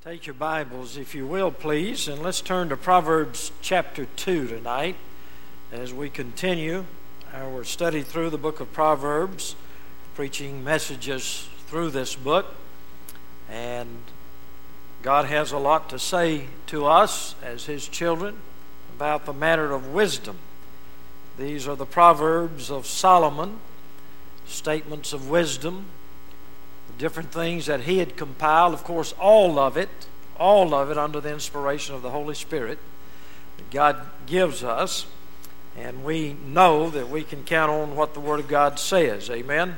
Take your Bibles, if you will, please, and let's turn to Proverbs chapter 2 tonight as we continue our study through the book of Proverbs, preaching messages through this book. And God has a lot to say to us as His children about the matter of wisdom. These are the Proverbs of Solomon, statements of wisdom, different things that he had compiled. Of course, all of it under the inspiration of the Holy Spirit that God gives us. And we know that we can count on what the Word of God says. Amen?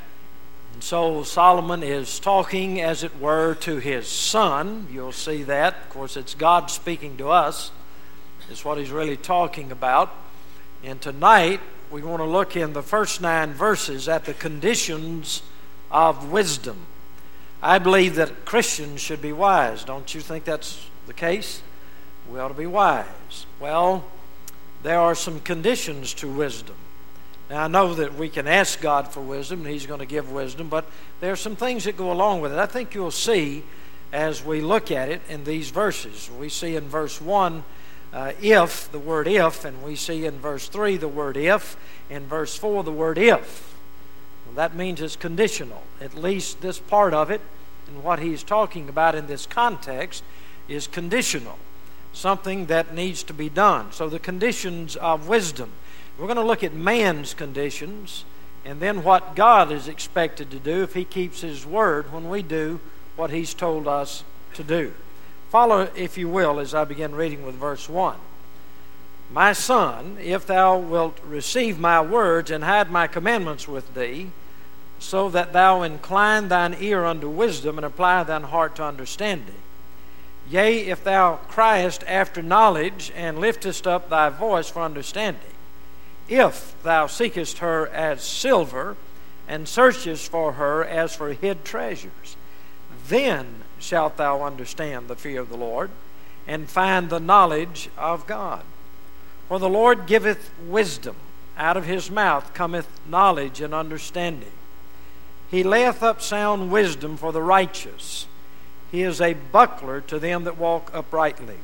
And so Solomon is talking, as it were, to his son. You'll see that. Of course, it's God speaking to us. It's what he's really talking about. And tonight, we want to look in the first 9 verses at the conditions of wisdom. I believe that Christians should be wise. Don't you think that's the case? We ought to be wise. Well, there are some conditions to wisdom. Now, I know that we can ask God for wisdom, and He's going to give wisdom, but there are some things that go along with it. I think you'll see as we look at it in these verses. We see in verse 1, if, the word if, and we see in verse 3 the word if, in verse 4 the word if. That means it's conditional. At least this part of it, and what he's talking about in this context, is conditional. Something that needs to be done. So the conditions of wisdom. We're going to look at man's conditions, and then what God is expected to do if He keeps His word when we do what He's told us to do. Follow, if you will, as I begin reading with verse 1. My son, if thou wilt receive my words and hide my commandments with thee, so that thou incline thine ear unto wisdom and apply thine heart to understanding. Yea, if thou criest after knowledge and liftest up thy voice for understanding, if thou seekest her as silver and searchest for her as for hid treasures, then shalt thou understand the fear of the Lord and find the knowledge of God. For the Lord giveth wisdom, out of His mouth cometh knowledge and understanding. He layeth up sound wisdom for the righteous. He is a buckler to them that walk uprightly.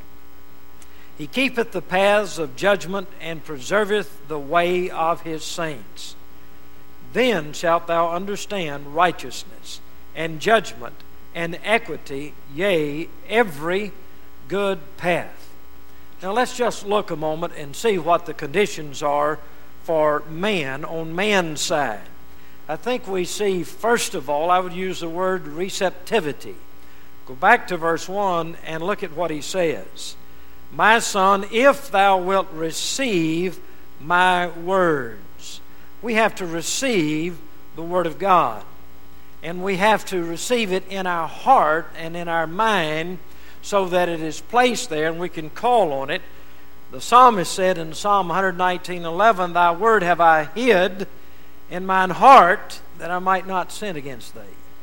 He keepeth the paths of judgment and preserveth the way of His saints. Then shalt thou understand righteousness and judgment and equity, yea, every good path. Now let's just look a moment and see what the conditions are for man on man's side. I think we see, first of all, I would use the word receptivity. Go back to verse 1 and look at what he says. My son, if thou wilt receive my words. We have to receive the Word of God. And we have to receive it in our heart and in our mind so that it is placed there and we can call on it. The psalmist said in Psalm 119:11, Thy word have I hid in mine heart that I might not sin against thee.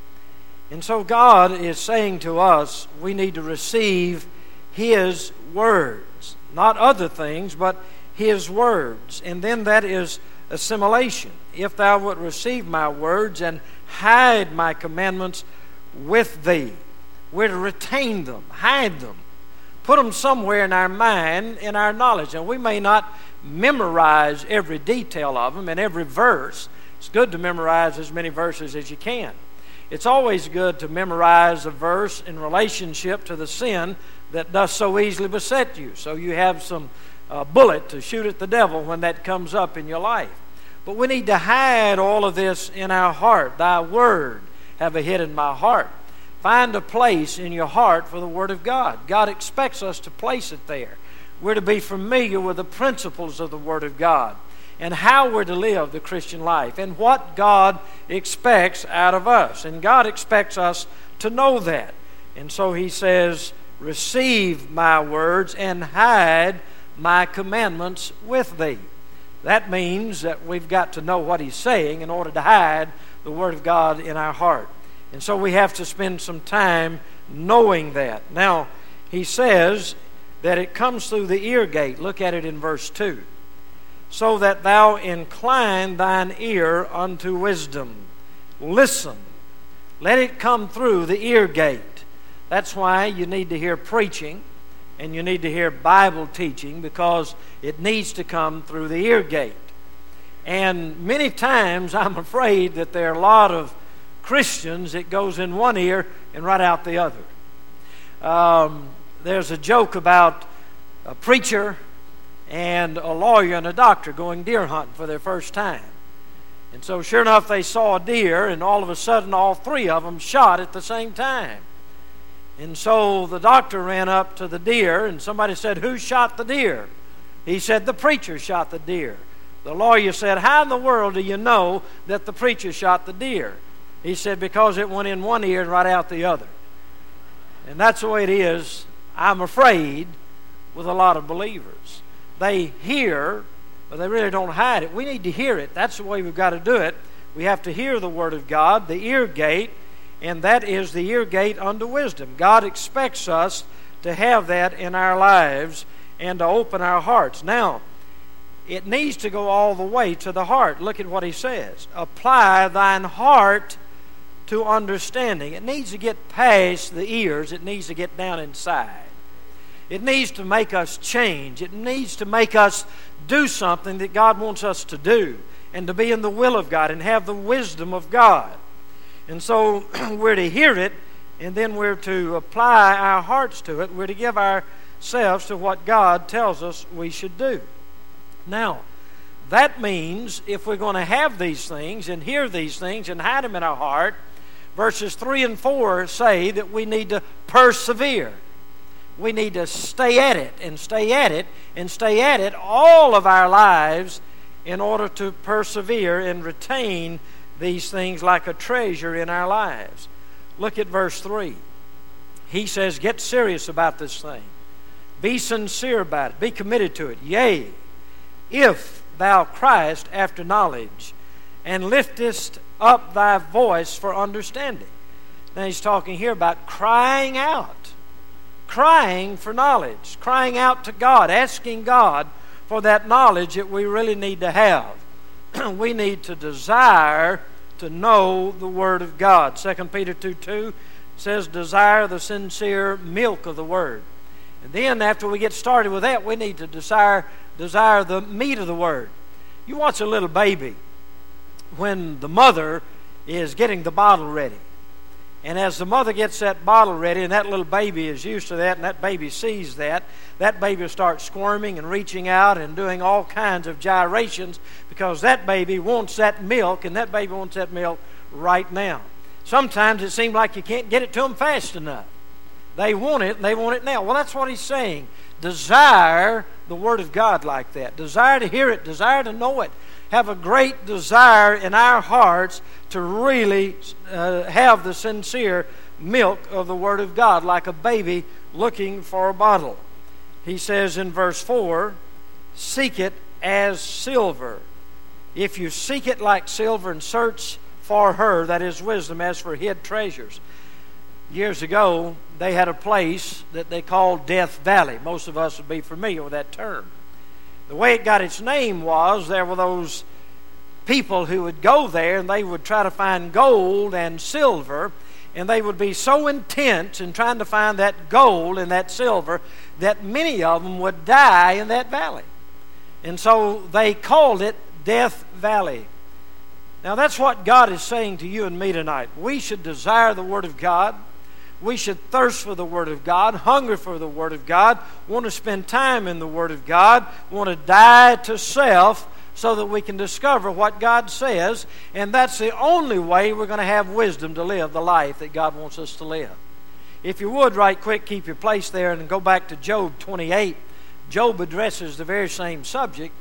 And so God is saying to us, we need to receive His words. Not other things, but His words. And then that is assimilation. If thou wilt receive my words and hide my commandments with thee. We're to retain them, hide them, put them somewhere in our mind, in our knowledge. And we may not memorize every detail of them and every verse. It's good to memorize as many verses as you can. It's always good to memorize a verse in relationship to the sin that does so easily beset you. So you have some bullet to shoot at the devil when that comes up in your life. But we need to hide all of this in our heart. Thy word have I hid in my heart. Find a place in your heart for the Word of God. God expects us to place it there. We're to be familiar with the principles of the Word of God and how we're to live the Christian life and what God expects out of us. And God expects us to know that. And so He says, receive my words and hide my commandments with thee. That means that we've got to know what He's saying in order to hide the Word of God in our heart. And so we have to spend some time knowing that. Now, he says that it comes through the ear gate. Look at it in verse 2. So that thou incline thine ear unto wisdom. Listen. Let it come through the ear gate. That's why you need to hear preaching and you need to hear Bible teaching, because it needs to come through the ear gate. And many times I'm afraid that there are a lot of Christians that goes in one ear and right out the other. There's a joke about a preacher and a lawyer and a doctor going deer hunting for their first time. And so sure enough, they saw a deer, and all of a sudden all three of them shot at the same time. And so the doctor ran up to the deer, and somebody said, "Who shot the deer?" He said, "The preacher shot the deer." The lawyer said, "How in the world do you know that the preacher shot the deer?" He said, "Because it went in one ear and right out the other." And that's the way it is, I'm afraid, with a lot of believers. They hear, but they really don't hide it. We need to hear it. That's the way we've got to do it. We have to hear the Word of God, the ear gate, and that is the ear gate unto wisdom. God expects us to have that in our lives and to open our hearts. Now, it needs to go all the way to the heart. Look at what he says. Apply thine heart to understanding. It needs to get past the ears. It needs to get down inside. It needs to make us change. It needs to make us do something that God wants us to do, and to be in the will of God and have the wisdom of God. And so we're to hear it, and then we're to apply our hearts to it. We're to give ourselves to what God tells us we should do. Now, that means if we're going to have these things and hear these things and hide them in our heart, verses 3 and 4 say that we need to persevere. We need to stay at it and stay at it and stay at it all of our lives in order to persevere and retain these things like a treasure in our lives. Look at verse 3. He says, get serious about this thing. Be sincere about it. Be committed to it. Yea, if thou criest after knowledge, and liftest up thy voice for understanding. Now he's talking here about crying out. Crying for knowledge. Crying out to God. Asking God for that knowledge that we really need to have. We need to desire to know the Word of God. 2 Peter 2:2 says, desire the sincere milk of the Word. And then after we get started with that, we need to desire the meat of the Word. You watch a little baby when the mother is getting the bottle ready. And as the mother gets that bottle ready, and that little baby is used to that, and that baby sees that baby will start squirming and reaching out and doing all kinds of gyrations, because that baby wants that milk, and that baby wants that milk right now. Sometimes it seems like you can't get it to them fast enough. They want it, and they want it now. Well, that's what he's saying. Desire the Word of God like that. Desire to hear it. Desire to know it. Have a great desire in our hearts to really have the sincere milk of the Word of God, like a baby looking for a bottle. He says in verse 4, seek it as silver. If you seek it like silver and search for her, that is wisdom, as for hid treasures. Years ago, they had a place that they called Death Valley. Most of us would be familiar with that term. The way it got its name was there were those people who would go there and they would try to find gold and silver, and they would be so intense in trying to find that gold and that silver that many of them would die in that valley. And so they called it Death Valley. Now that's what God is saying to you and me tonight. We should desire the Word of God. We should thirst for the Word of God, hunger for the Word of God, want to spend time in the Word of God, want to die to self so that we can discover what God says. And that's the only way we're going to have wisdom to live the life that God wants us to live. If you would, right quick, keep your place there and go back to Job 28. Job addresses the very same subject.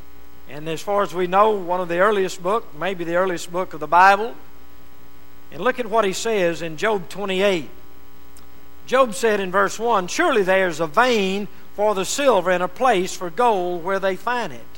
And as far as we know, one of the earliest book, maybe the earliest book of the Bible. And look at what he says in Job 28. Job said in verse 1, surely there is a vein for the silver and a place for gold where they find it.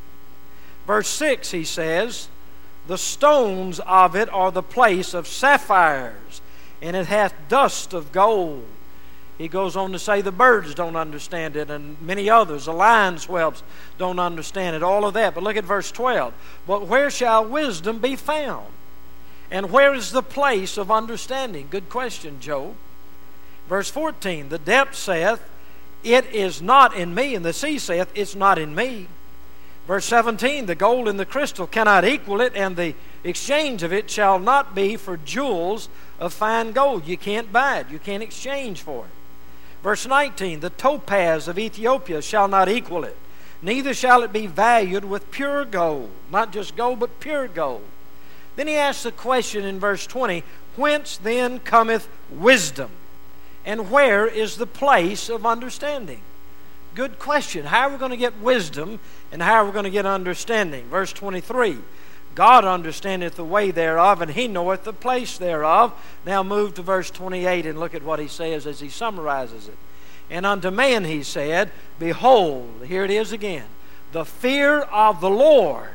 Verse 6 he says, the stones of it are the place of sapphires, and it hath dust of gold. He goes on to say the birds don't understand it, and many others, the lion's whelps don't understand it, all of that. But look at verse 12. But where shall wisdom be found? And where is the place of understanding? Good question, Job. Verse 14, the depth saith, it is not in me, and the sea saith, it's not in me. Verse 17, the gold and the crystal cannot equal it, and the exchange of it shall not be for jewels of fine gold. You can't buy it. You can't exchange for it. Verse 19, the topaz of Ethiopia shall not equal it, neither shall it be valued with pure gold. Not just gold, but pure gold. Then he asks the question in verse 20, whence then cometh wisdom? And where is the place of understanding? Good question. How are we going to get wisdom, and how are we going to get understanding? Verse 23, God understandeth the way thereof, and He knoweth the place thereof. Now move to verse 28 and look at what he says as he summarizes it. And unto man he said, behold, here it is again, the fear of the Lord,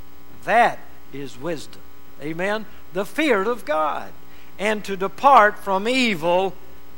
that is wisdom. Amen? The fear of God. And to depart from evil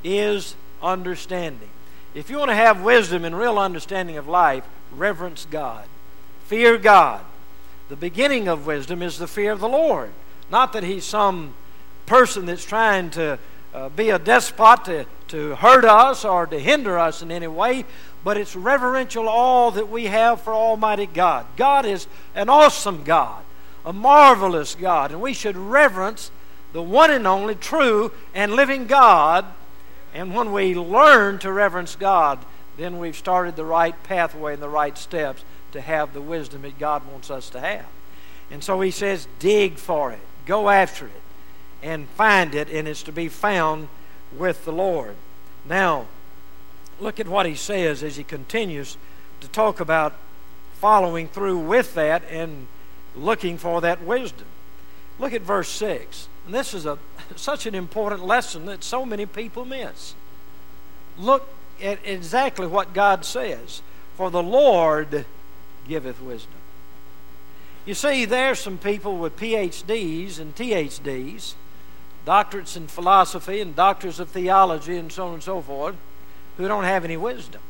is understanding. If you want to have wisdom and real understanding of life, reverence God. Fear God. The beginning of wisdom is the fear of the Lord. Not that He's some person that's trying to be a despot to hurt us or to hinder us in any way, but it's reverential awe that we have for Almighty God. God is an awesome God, a marvelous God, and we should reverence the one and only true and living God. And when we learn to reverence God, then we've started the right pathway and the right steps to have the wisdom that God wants us to have. And so he says, dig for it, go after it, and find it, and it's to be found with the Lord. Now, look at what he says as he continues to talk about following through with that and looking for that wisdom. Look at verse 6. And this is such an important lesson that so many people miss. Look at exactly what God says. For the Lord giveth wisdom. You see, there are some people with PhDs and THDs, doctorates in philosophy and doctors of theology and so on and so forth, who don't have any wisdom.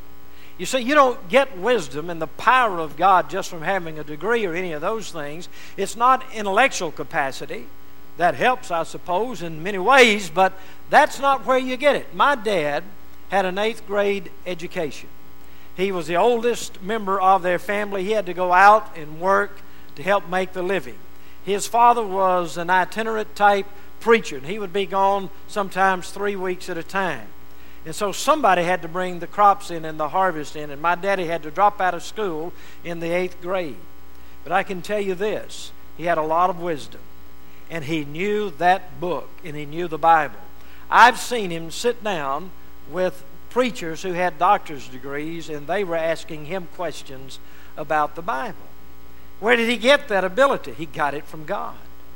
You see, you don't get wisdom and the power of God just from having a degree or any of those things. It's not intellectual capacity. That helps, I suppose, in many ways, but that's not where you get it. My dad had an 8th grade education. He was the oldest member of their family. He had to go out and work to help make the living. His father was an itinerant type preacher, and he would be gone sometimes 3 weeks at a time. And so somebody had to bring the crops in and the harvest in, and my daddy had to drop out of school in the 8th grade. But I can tell you this, he had a lot of wisdom. And he knew that book, and he knew the Bible. I've seen him sit down with preachers who had doctor's degrees, and they were asking him questions about the Bible. Where did he get that ability? He got it from God.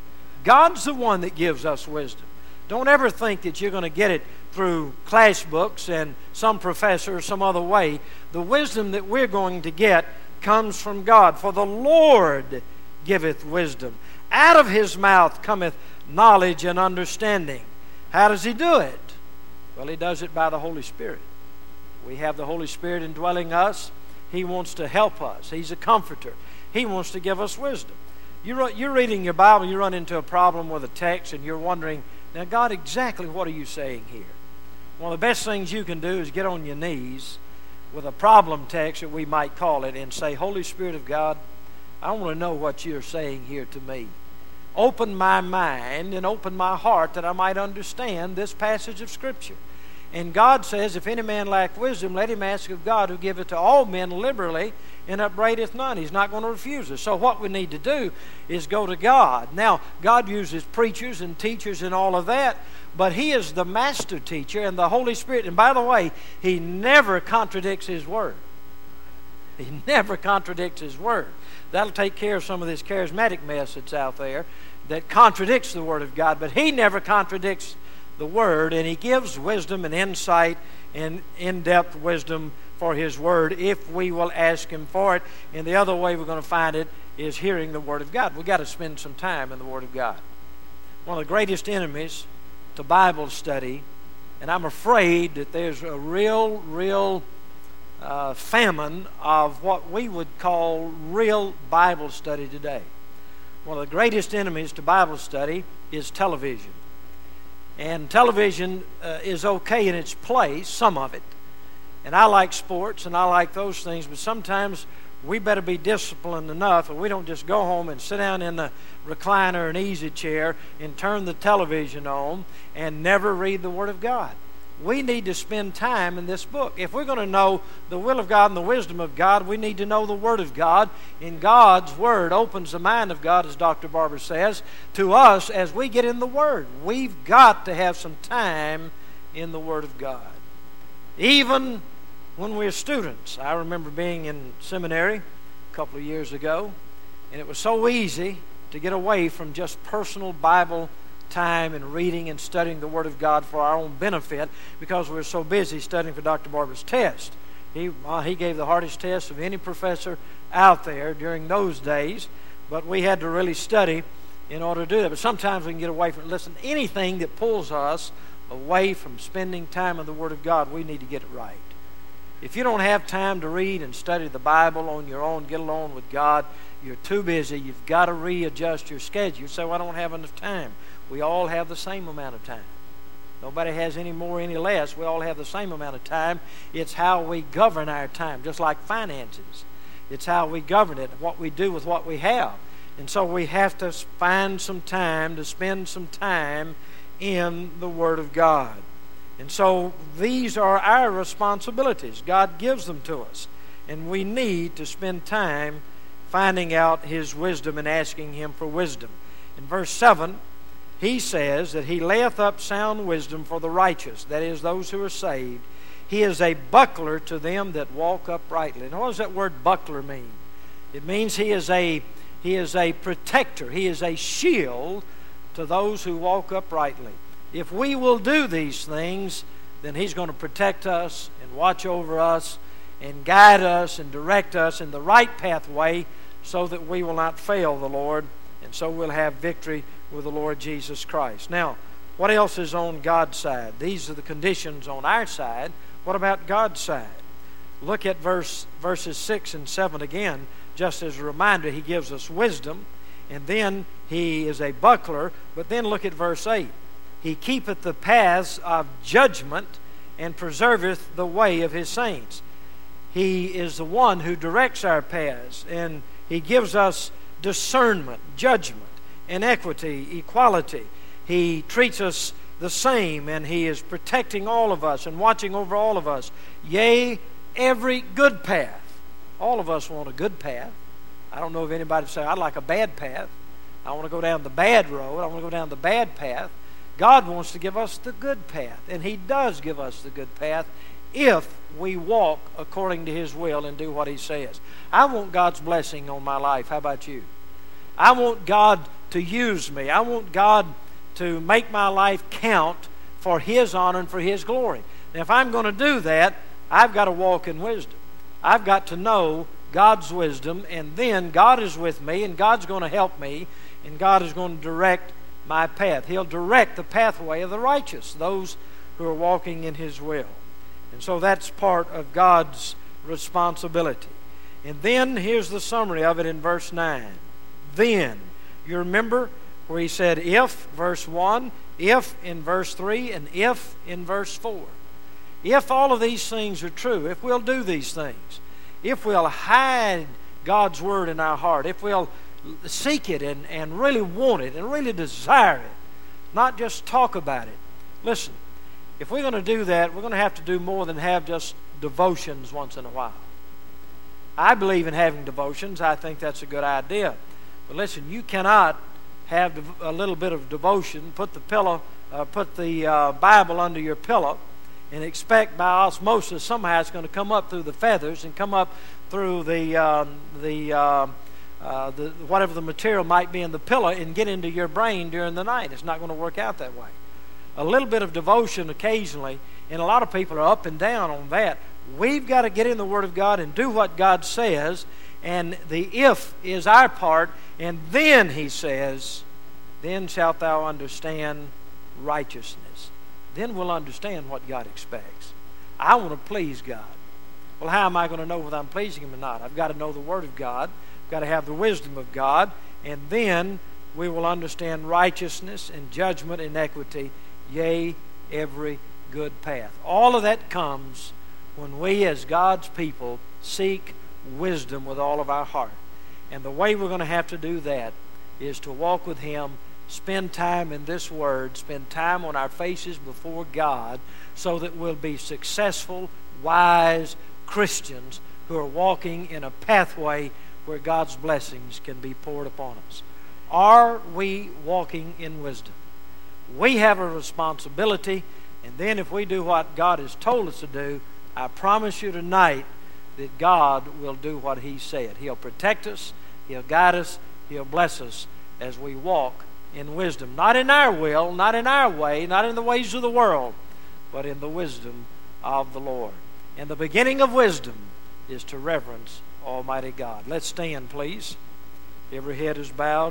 God's the one that gives us wisdom. Don't ever think that you're going to get it through class books and some professor or some other way. The wisdom that we're going to get comes from God. For the Lord giveth wisdom. Out of His mouth cometh knowledge and understanding. How does He do it? Well, He does it by the Holy Spirit. We have the Holy Spirit indwelling us. He wants to help us. He's a comforter. He wants to give us wisdom. You're reading your Bible, you run into a problem with a text, and you're wondering, now God, exactly what are you saying here? One of the best things you can do is get on your knees with a problem text, that we might call it, and say, Holy Spirit of God, I want to know what you're saying here to me. Open my mind and open my heart that I might understand this passage of Scripture. And God says, if any man lack wisdom, let him ask of God, who giveth to all men liberally and upbraideth none. He's not going to refuse us. So what we need to do is go to God. Now, God uses preachers and teachers and all of that, but He is the master teacher, and the Holy Spirit. And by the way, He never contradicts His Word. He never contradicts His Word. That'll take care of some of this charismatic mess that's out there that contradicts the Word of God. But He never contradicts the Word, and He gives wisdom and insight and in-depth wisdom for His Word if we will ask Him for it. And the other way we're going to find it is hearing the Word of God. We've got to spend some time in the Word of God. One of the greatest enemies to Bible study, and I'm afraid that there's a real famine of what we would call real Bible study today. One of the greatest enemies to Bible study is television. And television is okay in its place, some of it. And I like sports and I like those things, but sometimes we better be disciplined enough and we don't just go home and sit down in the recliner and easy chair and turn the television on and never read the Word of God. We need to spend time in this book. If we're going to know the will of God and the wisdom of God, we need to know the Word of God. And God's Word opens the mind of God, as Dr. Barber says, to us as we get in the Word. We've got to have some time in the Word of God. Even when we're students. I remember being in seminary a couple of years ago, and it was so easy to get away from just personal Bible time and reading and studying the Word of God for our own benefit because we were so busy studying for Dr. Barber's test. He gave the hardest test of any professor out there during those days, but we had to really study in order to do that. But sometimes we can get away from it. Listen, anything that pulls us away from spending time in the Word of God, we need to get it right. If you don't have time to read and study the Bible on your own, get along with God, you're too busy, you've got to readjust your schedule. You say, well, I don't have enough time. We all have the same amount of time. Nobody has any more, any less. We all have the same amount of time. It's how we govern our time, just like finances. It's how we govern it, what we do with what we have. And so we have to find some time to spend some time in the Word of God. And so these are our responsibilities. God gives them to us. And we need to spend time finding out His wisdom and asking Him for wisdom. In verse 7, He says that He layeth up sound wisdom for the righteous, that is, those who are saved. He is a buckler to them that walk uprightly. Now, what does that word buckler mean? It means He is a protector. He is a shield to those who walk uprightly. If we will do these things, then He's going to protect us and watch over us and guide us and direct us in the right pathway so that we will not fail the Lord, and so we'll have victory with the Lord Jesus Christ. Now, what else is on God's side? These are the conditions on our side. What about God's side? Look at verses 6 and 7 again. Just as a reminder, He gives us wisdom, and then He is a buckler. But then look at verse 8. He keepeth the paths of judgment and preserveth the way of His saints. He is the one who directs our paths, and He gives us discernment, judgment, and equity, equality. He treats us the same, and He is protecting all of us and watching over all of us. Yea, every good path. All of us want a good path. I don't know if anybody say, I'd like a bad path. I want to go down the bad road. I want to go down the bad path. God wants to give us the good path, and He does give us the good path if we walk according to His will and do what He says. I want God's blessing on my life. How about you? I want God to use me. I want God to make my life count for His honor and for His glory. Now, if I'm going to do that, I've got to walk in wisdom. I've got to know God's wisdom, and then God is with me, and God's going to help me, and God is going to direct my path. He'll direct the pathway of the righteous, those who are walking in His will. And so that's part of God's responsibility. And then here's the summary of it in verse 9. Then, you remember where He said if, verse 1, if in verse 3, and if in verse 4. If all of these things are true, if we'll do these things, if we'll hide God's Word in our heart, if we'll seek it and really want it and really desire it, not just talk about it. Listen, if we're going to do that, we're going to have to do more than have just devotions once in a while. I believe in having devotions. I think that's a good idea. But listen, you cannot have a little bit of devotion, put the Bible under your pillow, and expect by osmosis somehow it's going to come up through the feathers and come up through whatever the material might be in the pillow and get into your brain during the night. It's not going to work out that way. A little bit of devotion occasionally, and a lot of people are up and down on that. We've got to get in the Word of God and do what God says, and the if is our part, and then He says, then shalt thou understand righteousness. Then we'll understand what God expects. I want to please God. Well, how am I going to know whether I'm pleasing Him or not? I've got to know the Word of God. I've got to have the wisdom of God, and then we will understand righteousness and judgment and equity yea, every good path. All of that comes when we as God's people seek wisdom with all of our heart. And the way we're going to have to do that is to walk with Him, spend time in this Word, spend time on our faces before God, so that we'll be successful, wise Christians who are walking in a pathway where God's blessings can be poured upon us. Are we walking in wisdom? We have a responsibility, and then if we do what God has told us to do, I promise you tonight that God will do what He said. He'll protect us, He'll guide us, He'll bless us as we walk in wisdom. Not in our will, not in our way, not in the ways of the world, but in the wisdom of the Lord. And the beginning of wisdom is to reverence Almighty God. Let's stand, please. Every head is bowed.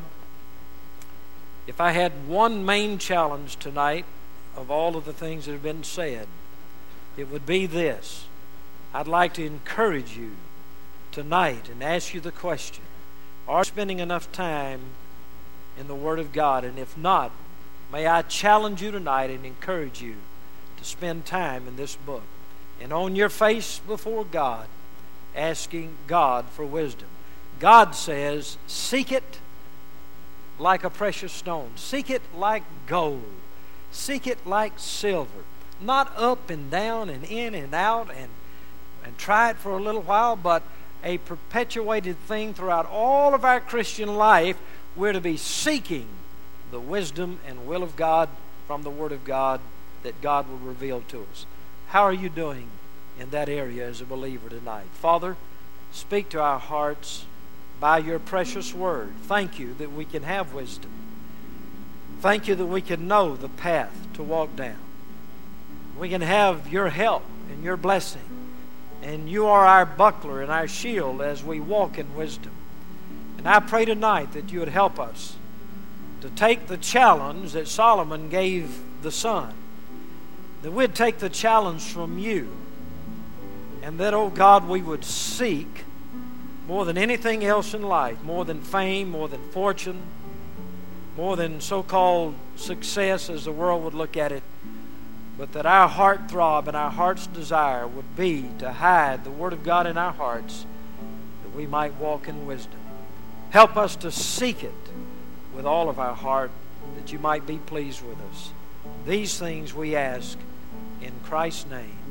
If I had one main challenge tonight of all of the things that have been said, it would be this. I'd like to encourage you tonight and ask you the question, are you spending enough time in the Word of God? And if not, may I challenge you tonight and encourage you to spend time in this book and on your face before God, asking God for wisdom. God says, seek it like a precious stone. Seek it like gold. Seek it like silver. Not up and down and in and out and try it for a little while, but a perpetuated thing throughout all of our Christian life. We're to be seeking the wisdom and will of God from the Word of God that God will reveal to us. How are you doing in that area as a believer tonight? Father, speak to our hearts by your precious Word. Thank you that we can have wisdom. Thank you that we can know the path to walk down. We can have your help and your blessing. And you are our buckler and our shield as we walk in wisdom. And I pray tonight that you would help us to take the challenge that Solomon gave the son. That we'd take the challenge from you. And that, oh God, we would seek more than anything else in life, more than fame, more than fortune, more than so-called success as the world would look at it, but that our heart throb and our heart's desire would be to hide the Word of God in our hearts, that we might walk in wisdom. Help us to seek it with all of our heart, that you might be pleased with us. These things we ask in Christ's name.